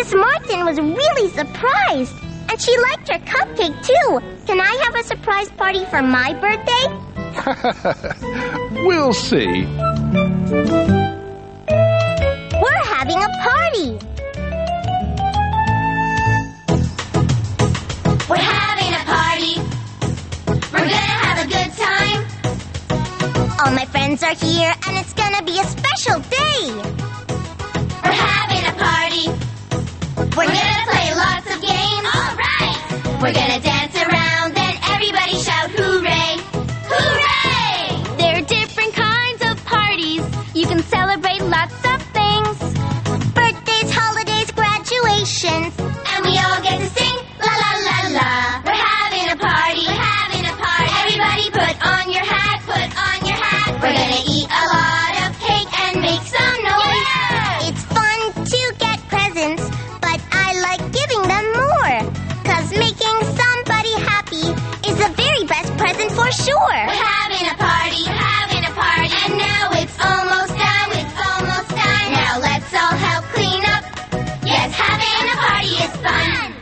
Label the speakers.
Speaker 1: Miss Martin was really surprised. And she liked her cupcake, too. Can I have a surprise party for my birthday?
Speaker 2: We'll see.
Speaker 1: We're having a party.
Speaker 3: We're having a party. We're gonna have a good time.
Speaker 1: All my friends are here, and it's gonna be a special day.
Speaker 3: We're having a party. We're gonna play lots of games. All right. We're gonna dance around, then everybody shout hooray! Hooray!
Speaker 4: There are different kinds of parties. You can celebrate lots of things.
Speaker 1: Birthdays, holidays, graduations.
Speaker 3: And we all get to sing la la la la. We're having a party. We're having a party. Everybody put on your hat. Put on your hat. We're gonna eat a lot of cake and make some noise.
Speaker 1: Yeah! It's fun to get presents, but I like giving them more. 'Cause making somebody happy is the very best present for sure.
Speaker 3: We're having a party. We're having